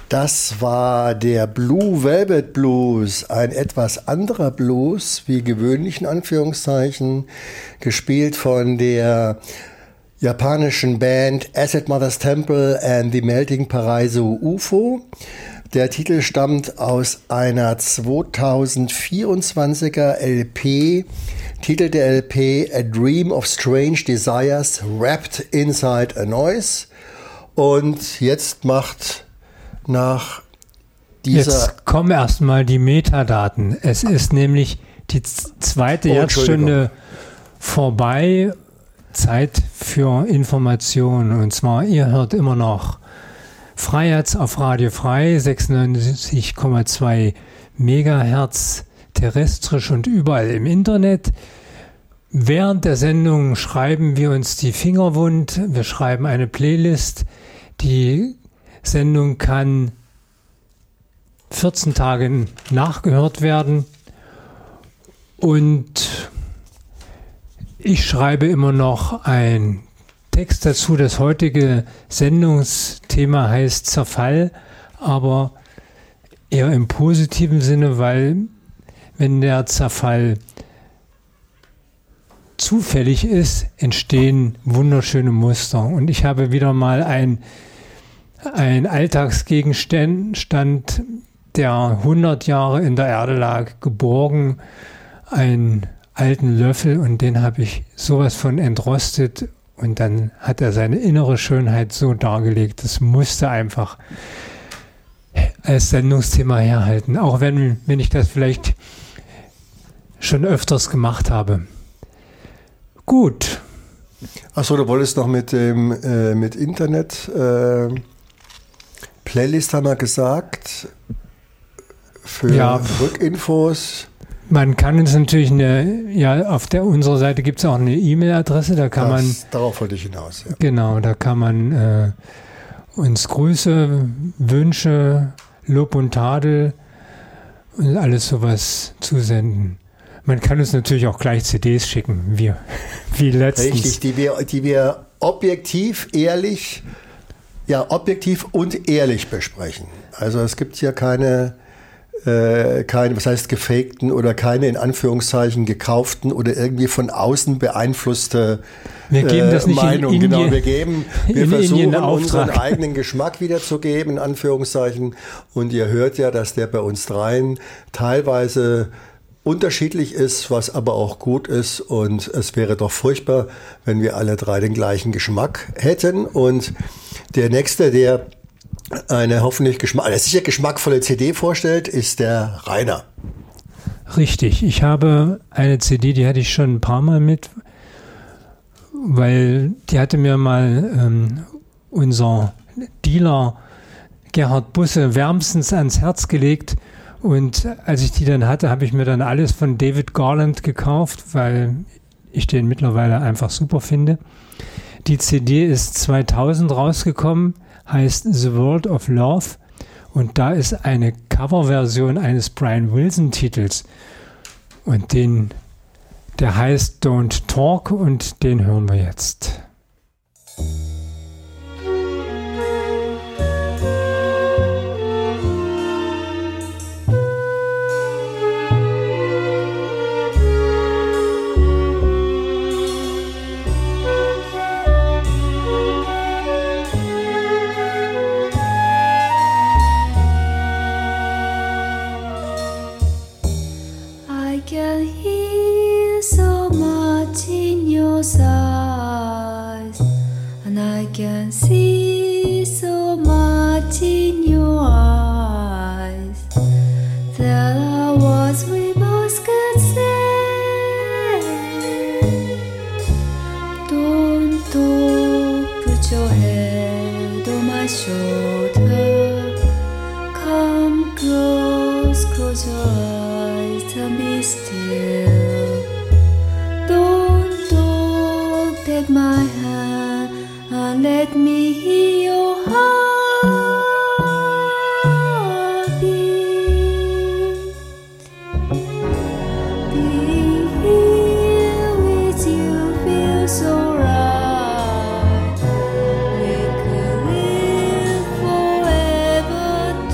Das war der Blue Velvet Blues, ein etwas anderer Blues, wie gewöhnlich in Anführungszeichen, gespielt von der japanischen Band Acid Mother's Temple and the Melting Paraiso UFO. Der Titel stammt aus einer 2024er LP. Titel der LP A Dream of Strange Desires Wrapped Inside a Noise. Und jetzt macht nach dieser... Jetzt kommen erstmal die Metadaten. Es ist nämlich die zweite Jahresstunde vorbei. Zeit für Informationen. Und zwar, ihr hört immer noch Freiherz auf Radio Frei, 96,2 Megahertz, terrestrisch und überall im Internet. Während der Sendung schreiben wir uns die Finger wund. Wir schreiben eine Playlist. Die Sendung kann 14 Tage nachgehört werden. Und ich schreibe immer noch einen Text dazu. Das heutige Sendungsthema heißt Zerfall, aber eher im positiven Sinne, weil wenn der Zerfall zufällig ist, entstehen wunderschöne Muster. Und ich habe wieder mal ein Alltagsgegenstand, der 100 Jahre in der Erde lag, geborgen, einen alten Löffel, und den habe ich sowas von entrostet, und dann hat er seine innere Schönheit so dargelegt, das musste einfach als Sendungsthema herhalten, auch wenn ich das vielleicht schon öfters gemacht habe. Gut. Achso, du wolltest noch mit Internet Playlist, haben wir gesagt, für Rückinfos. Man kann uns natürlich auf unserer Seite gibt es auch eine E-Mail-Adresse, da kann man... Darauf wollte ich hinaus, ja. Genau, da kann man uns Grüße, Wünsche, Lob und Tadel und alles sowas zusenden. Man kann uns natürlich auch gleich CDs schicken, wie letztens. Richtig, die wir objektiv und ehrlich besprechen. Also es gibt hier keine, was heißt gefakten oder keine in Anführungszeichen gekauften oder irgendwie von außen beeinflusste wir geben das nicht Meinung. In Indien, Wir versuchen unseren eigenen Geschmack wiederzugeben, in Anführungszeichen. Und ihr hört ja, dass der bei uns dreien teilweise unterschiedlich ist, was aber auch gut ist. Und es wäre doch furchtbar, wenn wir alle drei den gleichen Geschmack hätten. Und der Nächste, der eine hoffentlich sicher geschmackvolle CD vorstellt, ist der Rainer. Richtig, ich habe eine CD, die hatte ich schon ein paar Mal mit, weil die hatte mir mal unser Dealer Gerhard Busse wärmstens ans Herz gelegt, und als ich die dann hatte, habe ich mir dann alles von David Garland gekauft, weil ich den mittlerweile einfach super finde. Die CD ist 2000 rausgekommen, heißt The World of Love, und da ist eine Coverversion eines Brian Wilson-Titels, und der heißt Don't Talk, und den hören wir jetzt. Can see so much in your eyes. There are words we both could say. Don't talk, put your head on my shoulder. Come close, close your eyes and be still. Don't talk, take my hand and let me hear your heartbeat. Being here with you feels so right. We could live forever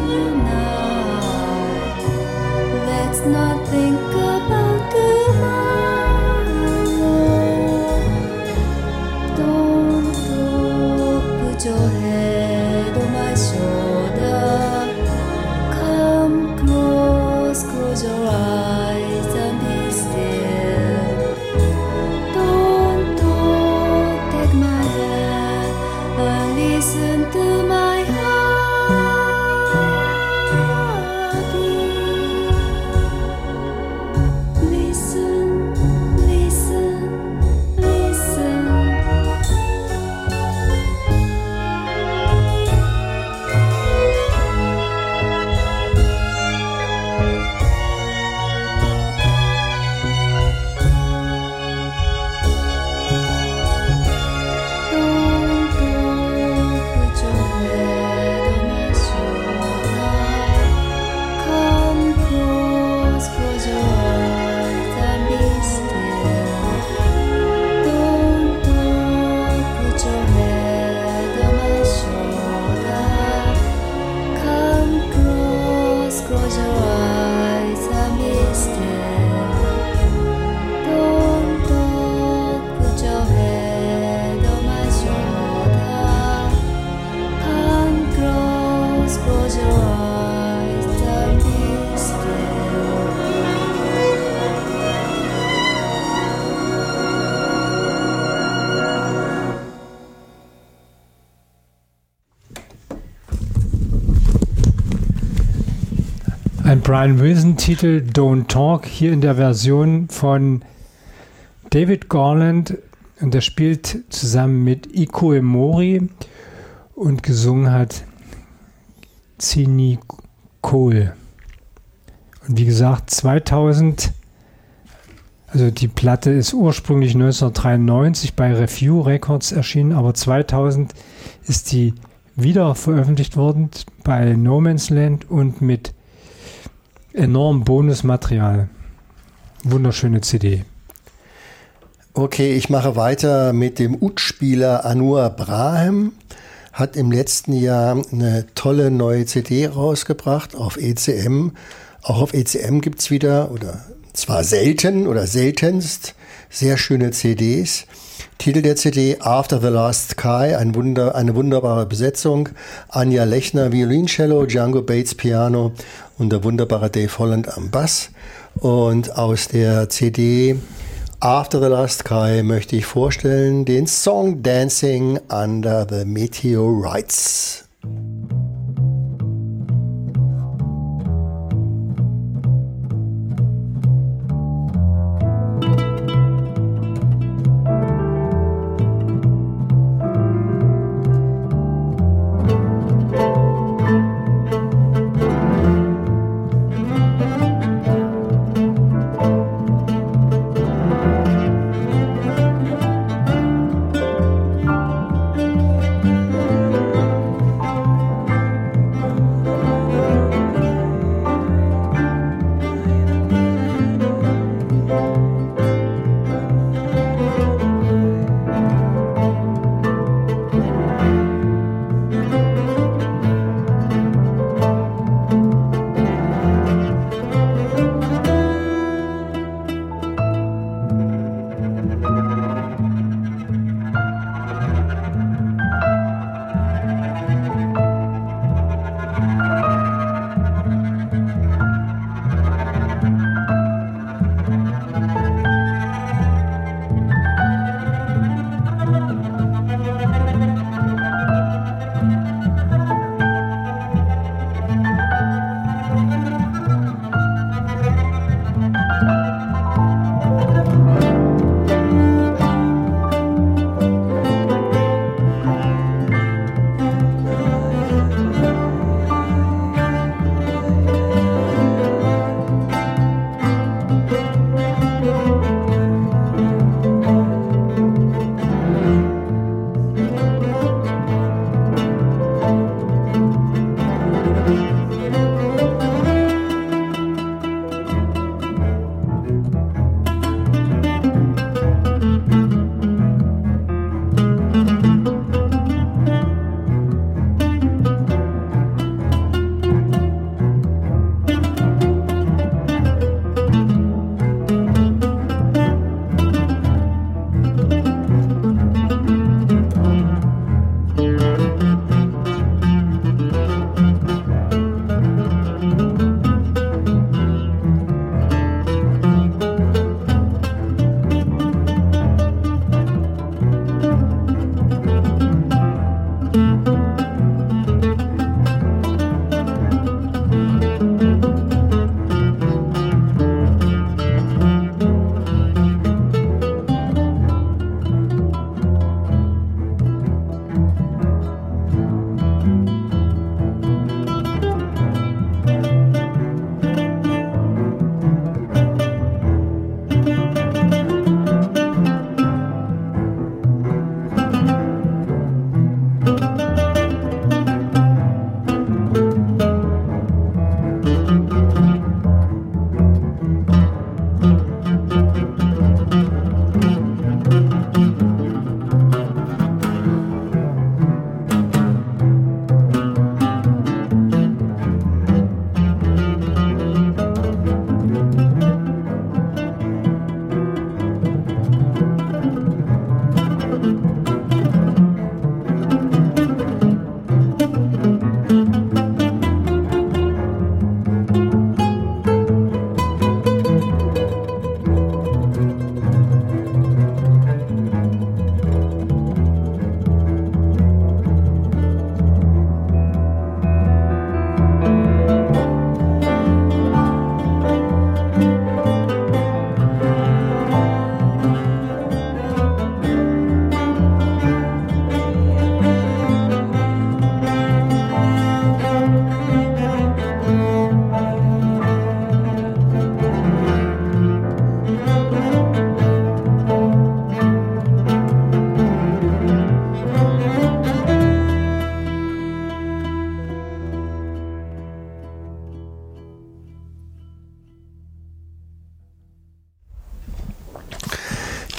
Ein Brian Wilson-Titel, Don't Talk, hier in der Version von David Garland. Und der spielt zusammen mit Iko Emori und gesungen hat Zini Cole. Und wie gesagt, 2000, also die Platte ist ursprünglich 1993 bei Review Records erschienen, aber 2000 ist die wieder veröffentlicht worden bei No Man's Land und mit enorm Bonusmaterial. Wunderschöne CD. Okay, ich mache weiter mit dem Ud-Spieler Anur Brahem. Hat im letzten Jahr eine tolle neue CD rausgebracht auf ECM. Auch auf ECM gibt's wieder, oder zwar selten oder seltenst, sehr schöne CDs. Titel der CD After the Last Sky, eine wunderbare Besetzung. Anja Lechner Violincello, Django Bates Piano und der wunderbare Dave Holland am Bass. Und aus der CD After the Last Sky möchte ich vorstellen den Song Dancing Under the Meteorites.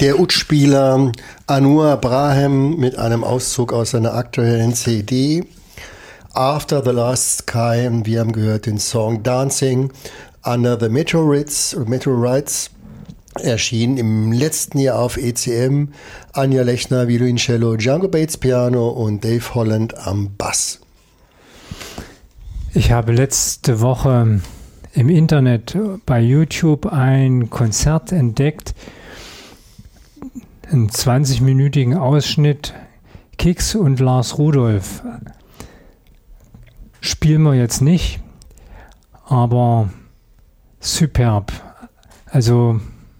der Ud-Spieler Anwar Brahem mit einem Auszug aus seiner aktuellen CD After the Last Sky. Und wir haben gehört den Song Dancing Under the Meteorites, erschien im letzten Jahr auf ECM. Anja Lechner, Violoncello, Django Bates Piano und Dave Holland am Bass. Ich habe letzte Woche im Internet bei YouTube ein Konzert entdeckt, einen 20-minütigen Ausschnitt, Kix und Lars Rudolph. Spielen wir jetzt nicht, aber superb. Also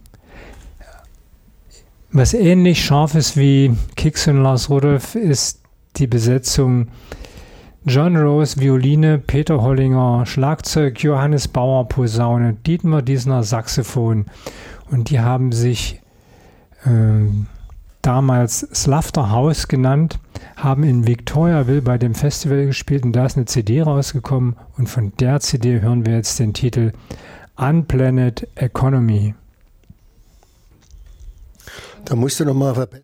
was ähnlich scharf ist wie Kix und Lars Rudolph ist die Besetzung John Rose Violine, Peter Hollinger Schlagzeug, Johannes Bauer Posaune, Dietmar Diesner Saxophon. Und die haben sich damals Slaughter House genannt, haben in Victoriaville bei dem Festival gespielt und da ist eine CD rausgekommen und von der CD hören wir jetzt den Titel Unplanned Economy. Da musst du nochmal verbessern.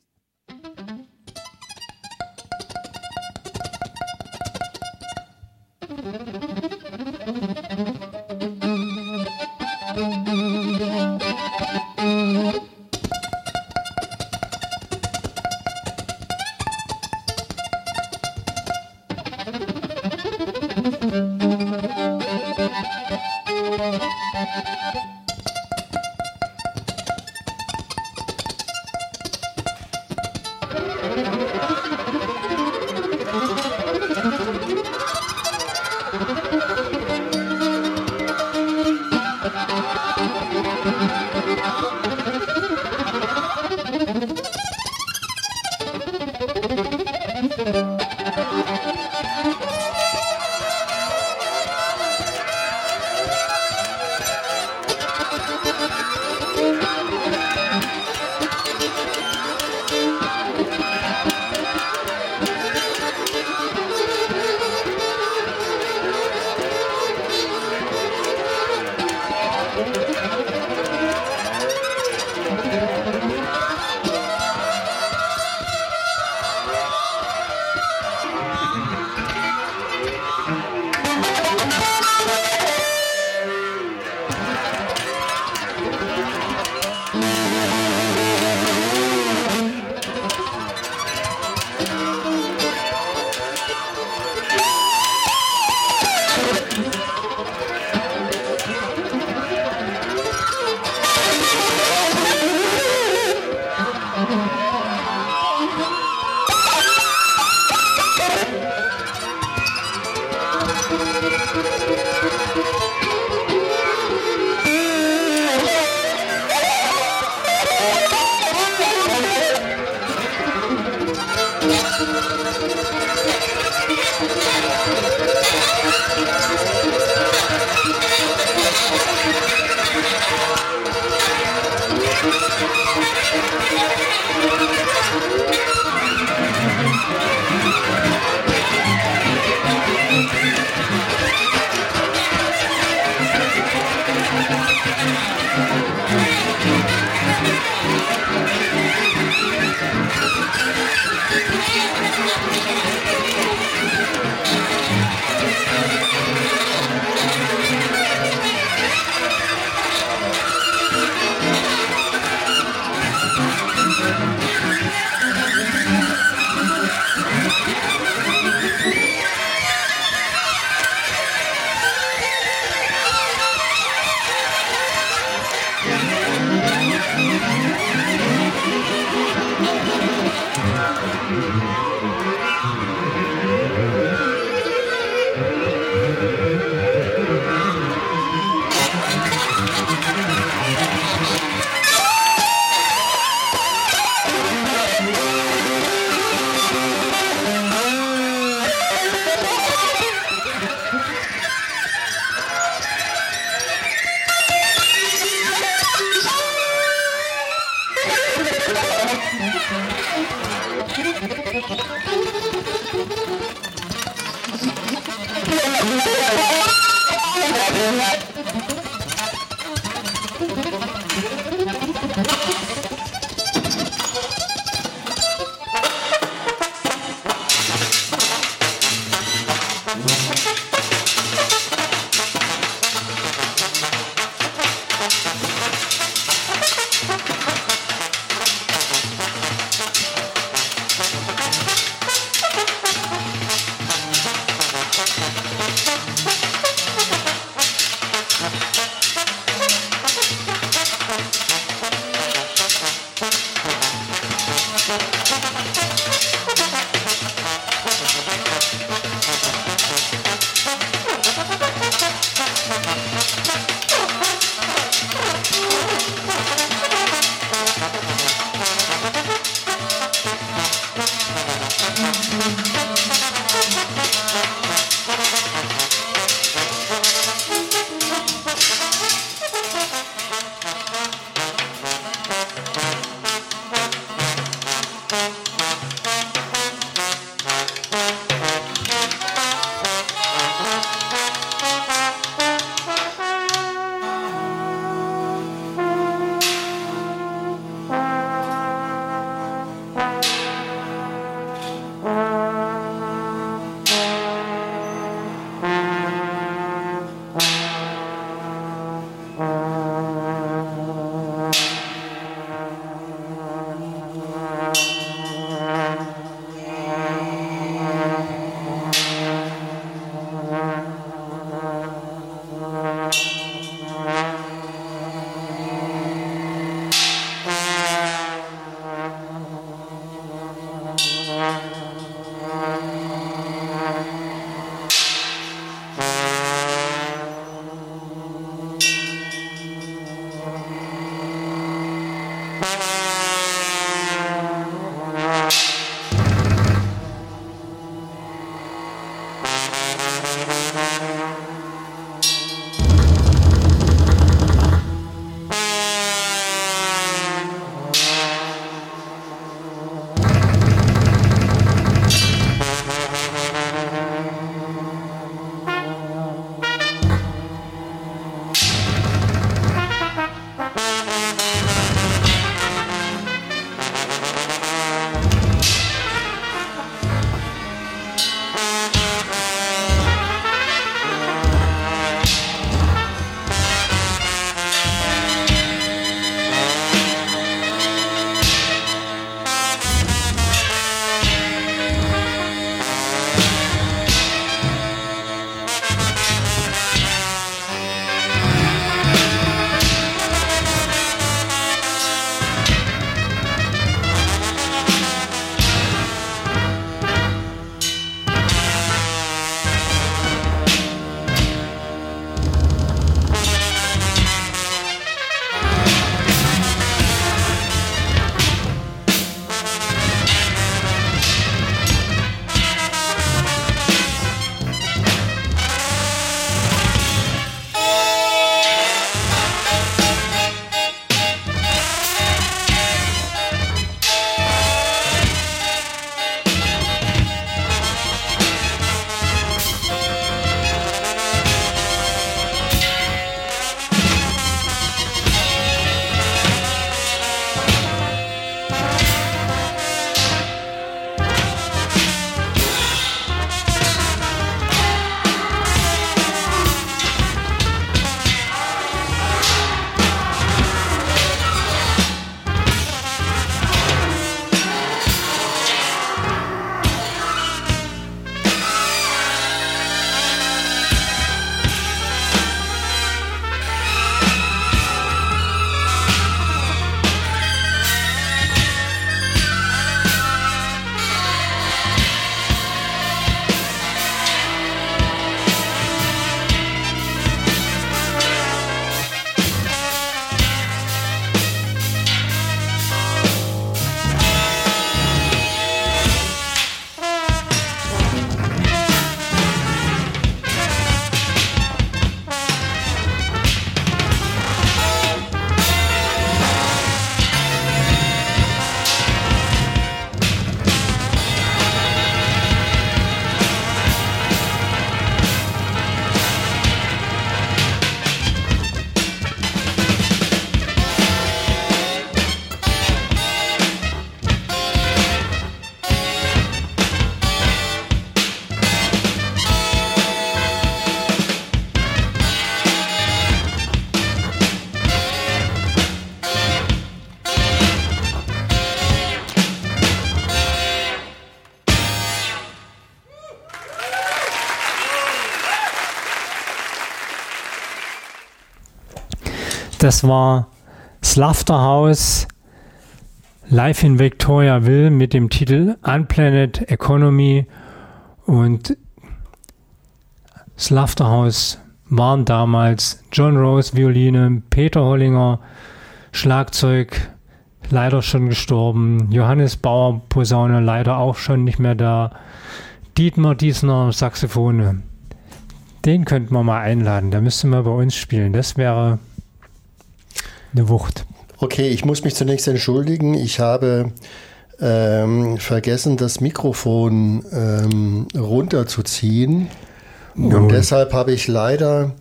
Das war Slaughterhouse live in Victoriaville mit dem Titel Unplanned Economy. Und Slaughterhouse waren damals John Rose Violine, Peter Hollinger Schlagzeug, leider schon gestorben, Johannes Bauer Posaune, leider auch schon nicht mehr da, Dietmar Diesner Saxophone. Den könnten wir mal einladen, der müsste mal bei uns spielen. Das wäre eine Wucht. Okay, ich muss mich zunächst entschuldigen. Ich habe vergessen, das Mikrofon runterzuziehen. Und deshalb habe ich leider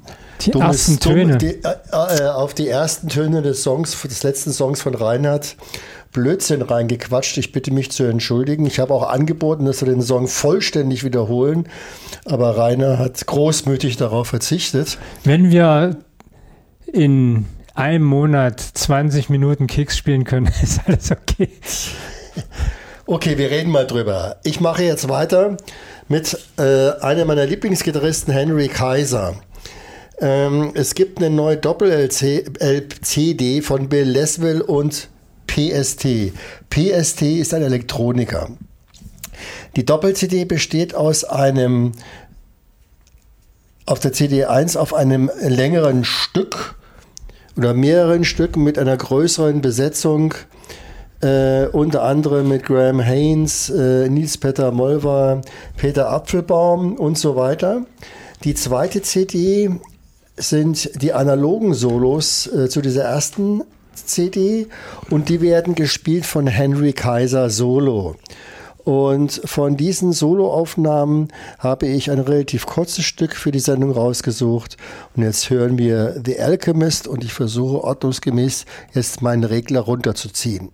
auf die ersten Töne des letzten Songs von Reinhard Blödsinn reingequatscht. Ich bitte mich zu entschuldigen. Ich habe auch angeboten, dass wir den Song vollständig wiederholen, aber Rainer hat großmütig darauf verzichtet. Wenn wir in einem Monat 20 Minuten Kicks spielen können, ist alles okay. Okay, wir reden mal drüber. Ich mache jetzt weiter mit einem meiner Lieblingsgitarristen, Henry Kaiser. Es gibt eine neue Doppel-CD von Bill Laswell und PST. PST ist ein Elektroniker. Die Doppel-CD besteht aus einem, auf der CD 1 auf einem längeren Stück oder mehreren Stücken mit einer größeren Besetzung, unter anderem mit Graham Haynes, Nils-Petter Molver, Peter Apfelbaum und so weiter. Die zweite CD sind die analogen Solos zu dieser ersten CD und die werden gespielt von Henry Kaiser solo. Und von diesen Soloaufnahmen habe ich ein relativ kurzes Stück für die Sendung rausgesucht. Und jetzt hören wir The Alchemist und ich versuche ordnungsgemäß jetzt meinen Regler runterzuziehen.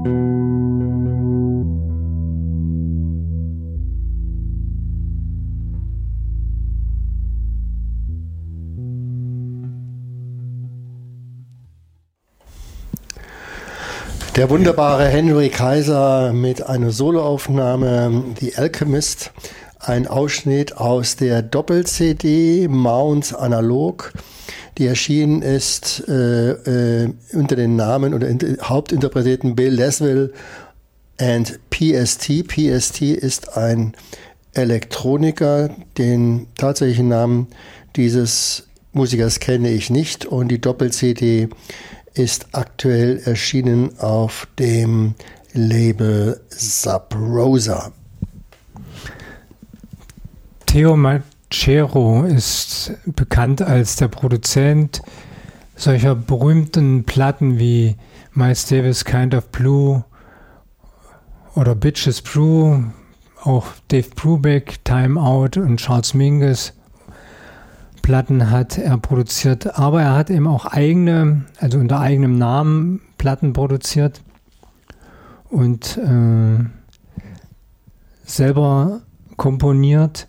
Der wunderbare Henry Kaiser mit einer Soloaufnahme, The Alchemist, ein Ausschnitt aus der Doppel-CD Mount Analog, die erschienen ist unter den Namen oder Hauptinterpreten Bill Laswell and PST. PST ist ein Elektroniker, den tatsächlichen Namen dieses Musikers kenne ich nicht, und die Doppel-CD ist aktuell erschienen auf dem Label Sub Rosa. Theo Macero ist bekannt als der Produzent solcher berühmten Platten wie Miles Davis Kind of Blue oder Bitches Brew, auch Dave Brubeck, Time Out und Charles Mingus Platten hat er produziert, aber er hat eben auch eigene, also unter eigenem Namen Platten produziert und selber komponiert.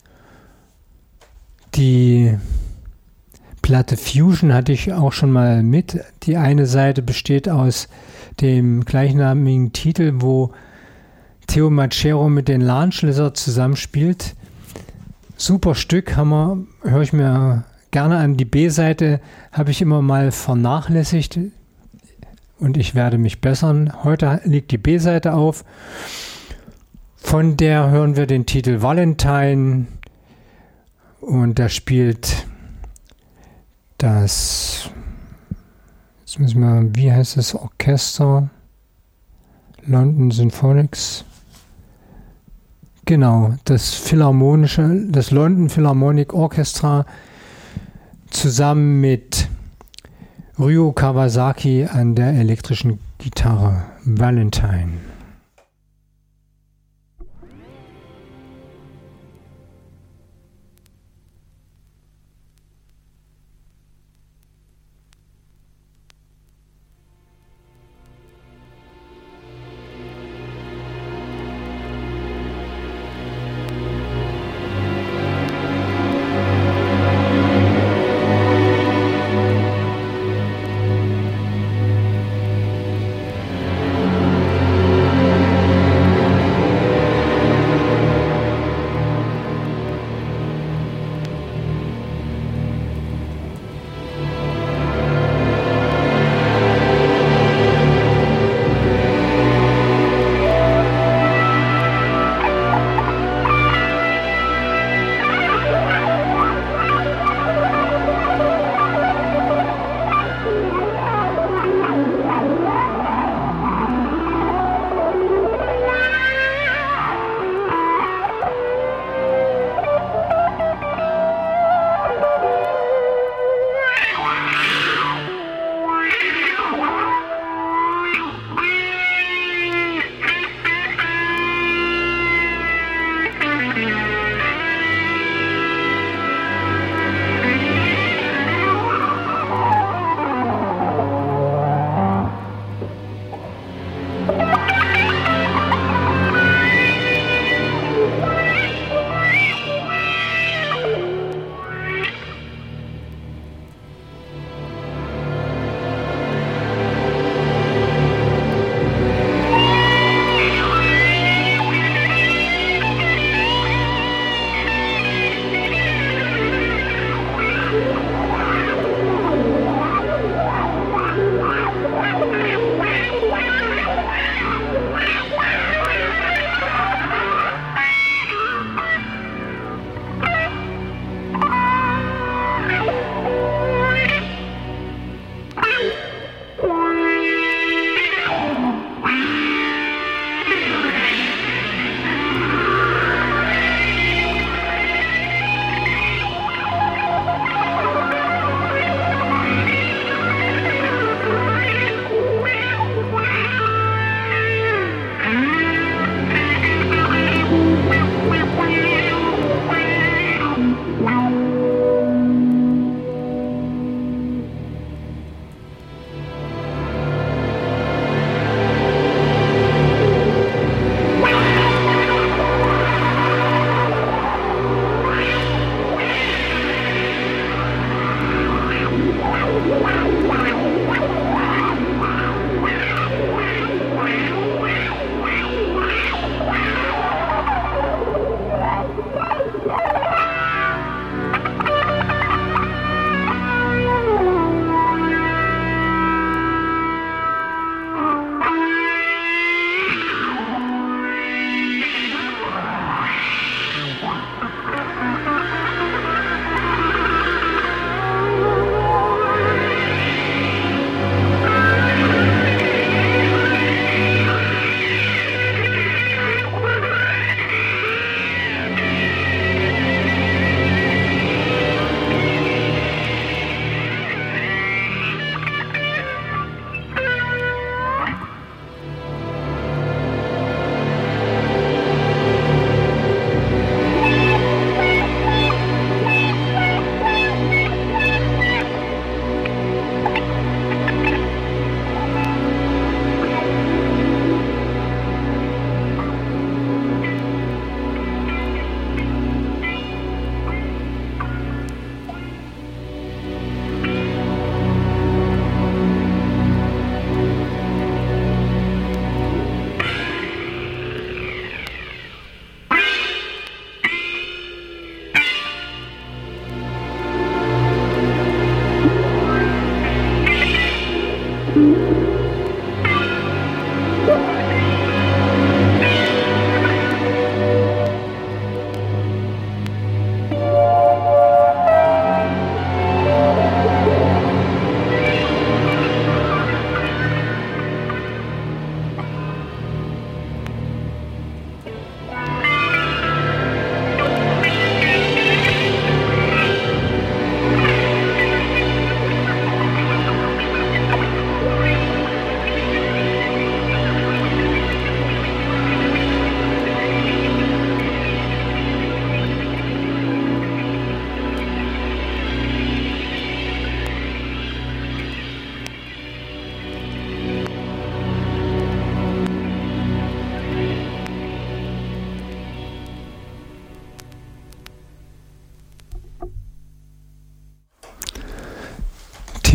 Die Platte Fusion hatte ich auch schon mal mit. Die eine Seite besteht aus dem gleichnamigen Titel, wo Theo Macero mit den Lunch Lizards zusammenspielt. Super Stück, höre ich mir gerne an. Die B-Seite habe ich immer mal vernachlässigt und ich werde mich bessern. Heute liegt die B-Seite auf. Von der hören wir den Titel Valentine und da spielt das, jetzt müssen wir, wie heißt das Orchester? London Symphonics. Genau, das London Philharmonic Orchestra zusammen mit Ryo Kawasaki an der elektrischen Gitarre. Valentine.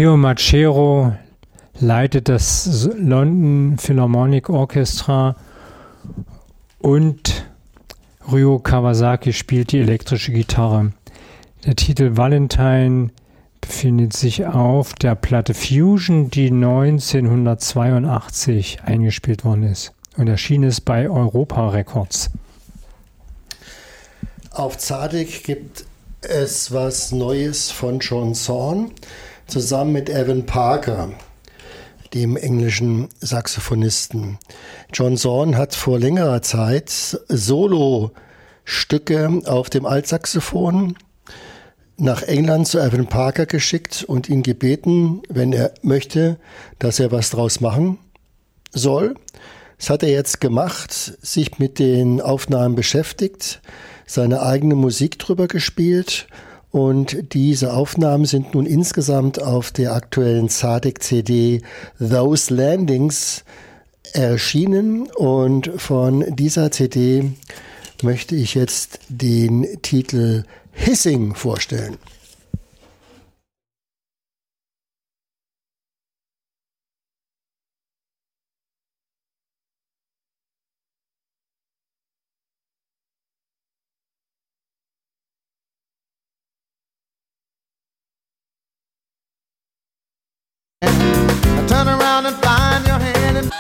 Matteo Macero leitet das London Philharmonic Orchestra und Ryo Kawasaki spielt die elektrische Gitarre. Der Titel Valentine befindet sich auf der Platte Fusion, die 1982 eingespielt worden ist und erschienen ist bei Europa Records. Auf Tzadik gibt es was Neues von John Zorn zusammen mit Evan Parker, dem englischen Saxophonisten. John Zorn hat vor längerer Zeit Solo-Stücke auf dem Altsaxophon nach England zu Evan Parker geschickt und ihn gebeten, wenn er möchte, dass er was draus machen soll. Das hat er jetzt gemacht, sich mit den Aufnahmen beschäftigt, seine eigene Musik drüber gespielt. Und diese Aufnahmen sind nun insgesamt auf der aktuellen Tzadik-CD Those Landings erschienen. Und von dieser CD möchte ich jetzt den Titel Hissing vorstellen. Turn around and find your hand and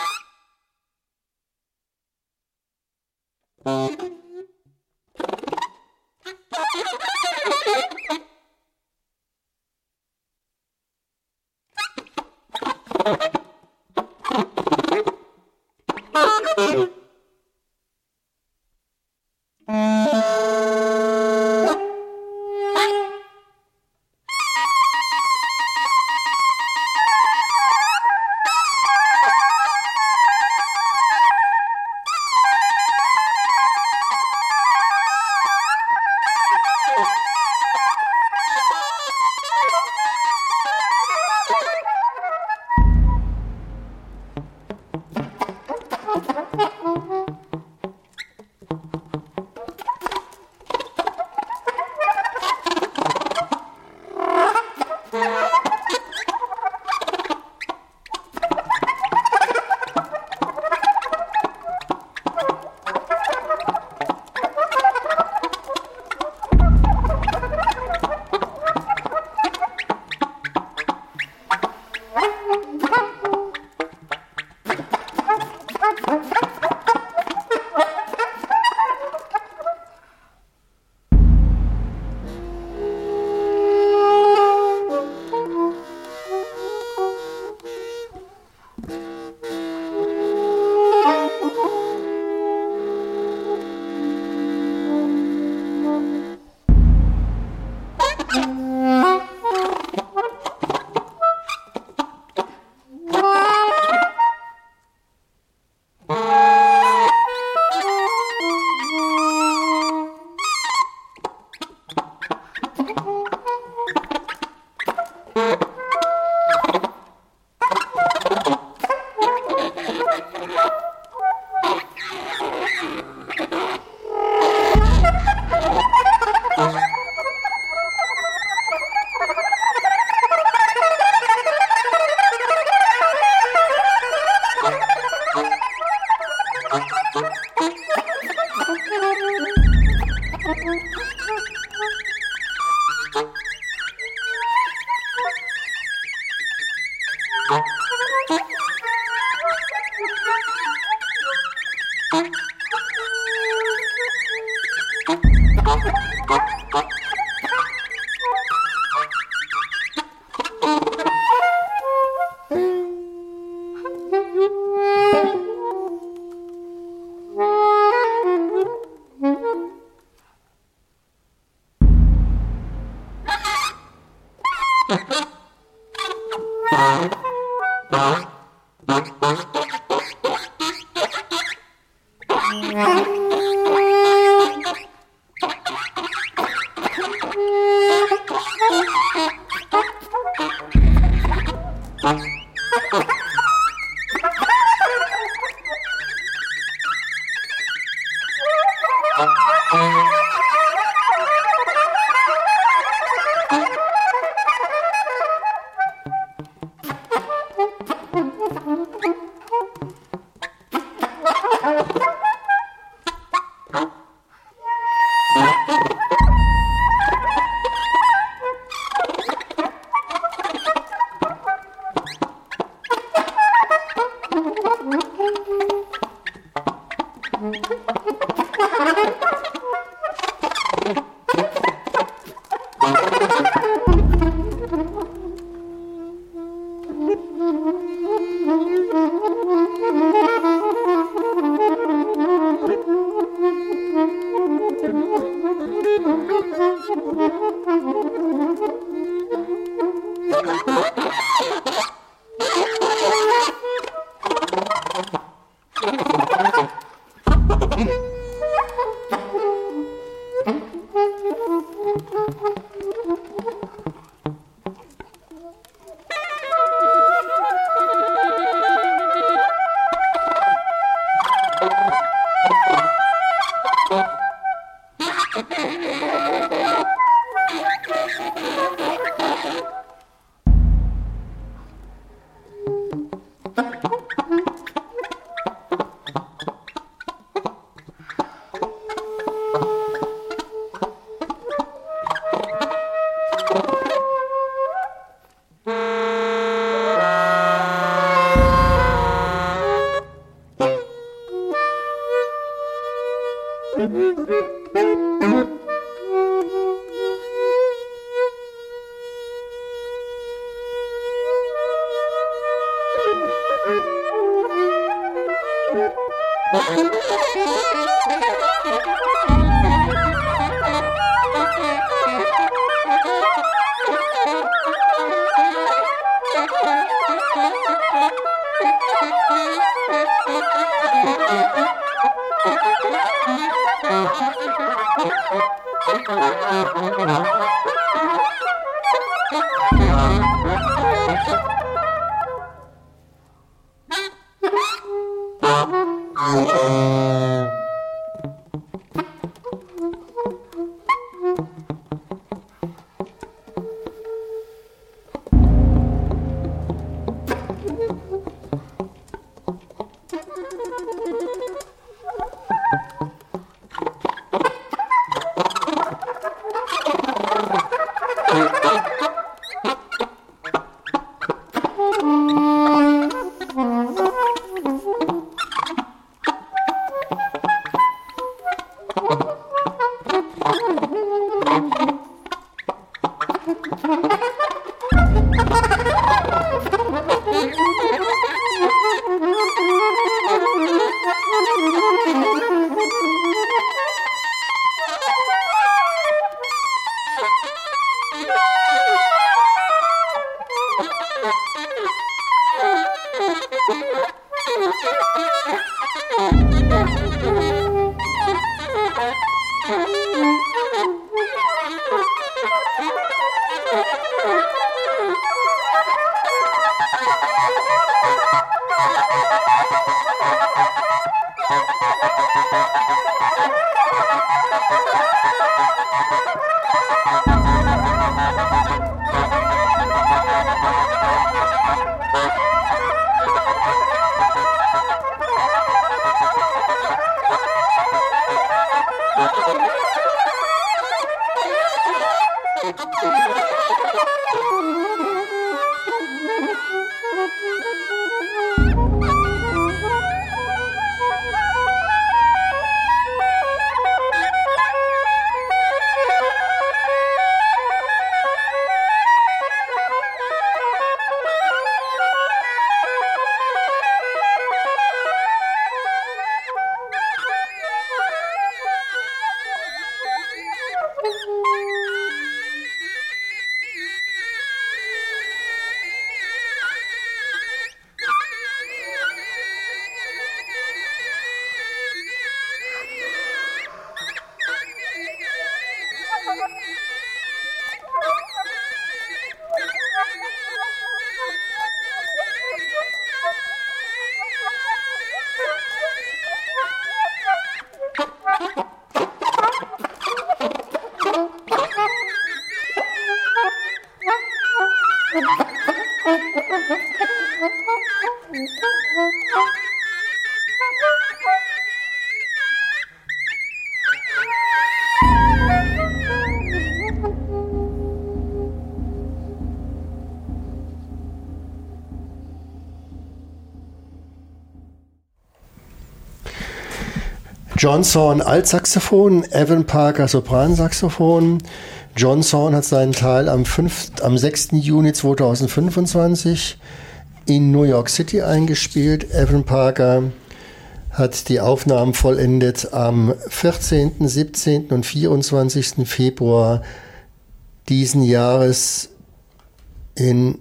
John Zorn Altsaxophon, Evan Parker Sopransaxophon. John Zorn hat seinen Teil am 6. Juni 2025 in New York City eingespielt. Evan Parker hat die Aufnahmen vollendet am 14., 17. und 24. Februar diesen Jahres in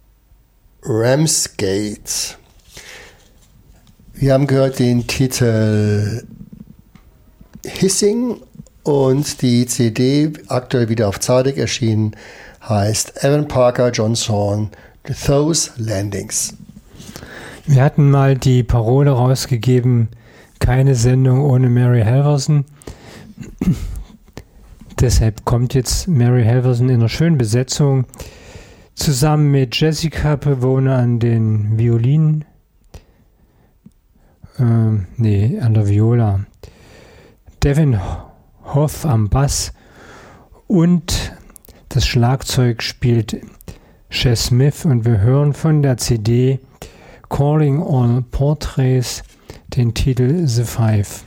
Ramsgate. Wir haben gehört den Titel Hissing und die CD, aktuell wieder auf Zadek erschienen, heißt Evan Parker, John Zorn, Those Landings. Wir hatten mal die Parole rausgegeben, keine Sendung ohne Mary Halvorsen. Deshalb kommt jetzt Mary Halvorsen in einer schönen Besetzung zusammen mit Jessica Pavone an den Violinen, an der Viola, Devin Hoff am Bass und das Schlagzeug spielt Chess Smith und wir hören von der CD Calling All Portraits den Titel The Five.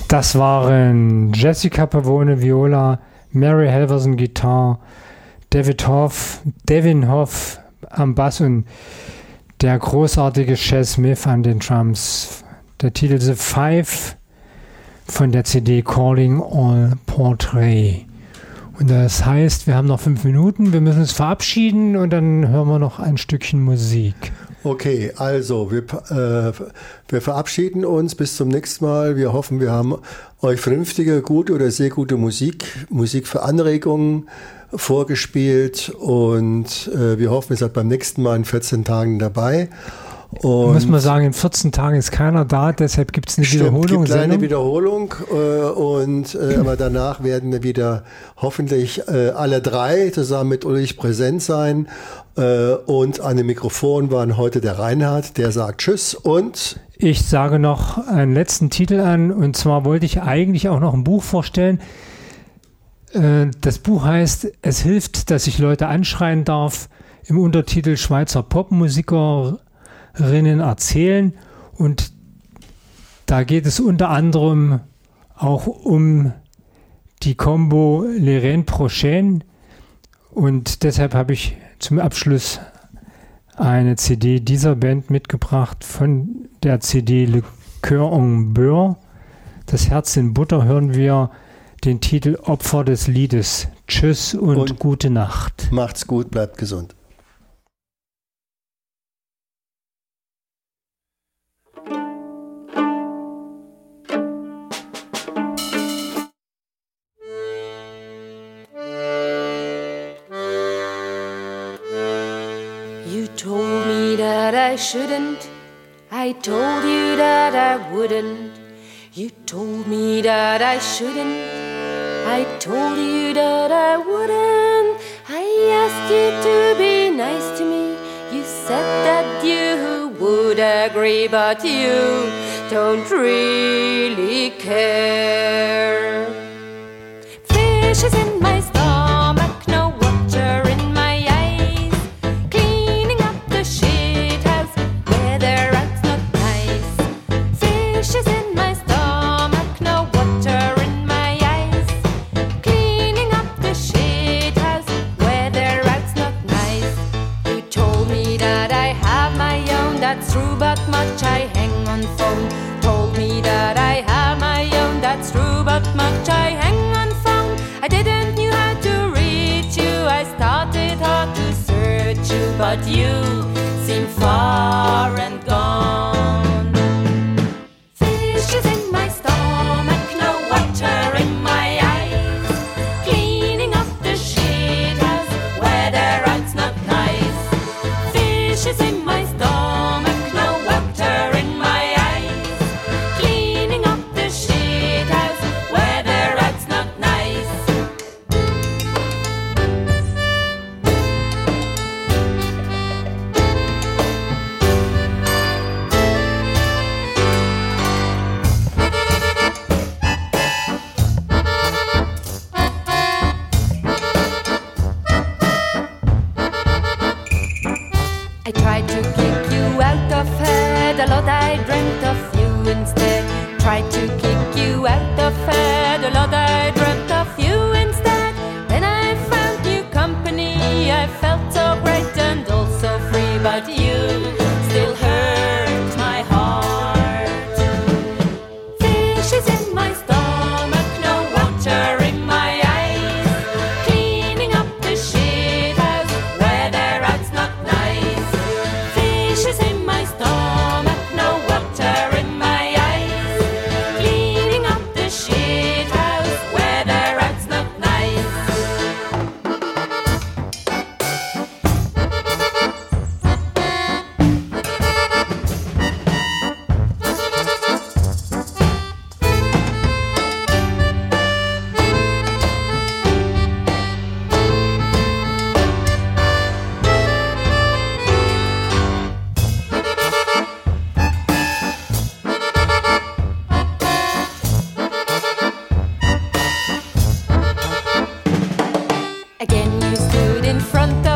Das waren Jessica Pavone Viola, Mary Halverson Gitarre, Devin Hoff am Bass und der großartige Chas Smith an den Drums. Der Titel The Five von der CD Calling All Portrait. Und das heißt, wir haben noch 5 Minuten, wir müssen uns verabschieden und dann hören wir noch ein Stückchen Musik. Okay, also wir verabschieden uns bis zum nächsten Mal. Wir hoffen, wir haben euch vernünftige, gute oder sehr gute Musik für Anregungen vorgespielt und wir hoffen, ihr seid beim nächsten Mal in 14 Tagen dabei. Und muss man sagen, in 14 Tagen ist keiner da, deshalb gibt es eine Wiederholung. Es gibt eine Wiederholung aber danach werden wir wieder hoffentlich alle 3 zusammen mit Ulrich präsent sein und an dem Mikrofon waren heute der Reinhard, der sagt Tschüss und ich sage noch einen letzten Titel an und zwar wollte ich eigentlich auch noch ein Buch vorstellen. Das Buch heißt Es hilft, dass ich Leute anschreien darf, im Untertitel Schweizer Popmusiker erzählen und da geht es unter anderem auch um die Combo L'Irène Prochaine und deshalb habe ich zum Abschluss eine CD dieser Band mitgebracht von der CD Le Cœur en Beurre. Das Herz in Butter hören wir den Titel Opfer des Liedes. Tschüss und gute Nacht. Macht's gut, bleibt gesund. I shouldn't. I told you that I wouldn't. You told me that I shouldn't. I told you that I wouldn't. I asked you to be nice to me. You said that you would agree, but you don't really care. Fishes in my stomach, no water in my eyes. Cleaning up the shit house where the rats not nice. Fishes in my stomach, no water in my eyes. Cleaning up the shit house where the rats not nice. You told me that I have my own, that's true, but much I hang on phone. Told me that I have my own, that's true, but much I hang on phone. I didn't know how to reach you, I started hard to search you, but you seem far and gone. Fishes in my stomach, no water in my eyes. Cleaning up the shit house where the rats not nice. Fishes in my stomach, no water in my eyes. Cleaning up the shit house where the rats not nice. I tried to kick you out of her, the Lord I dreamt of you instead. Tried to kick you out of her, the Lord I dreamt of you instead. Then I found new company, I felt so great and also free, but you still hurt my heart. Fishes in my stomach, no water in my eyes. Cleaning up the shit house where the rats not nice. Fishes in my stomach, no water in my eyes. Cleaning up the shit house where the rats not nice. Again you stood in front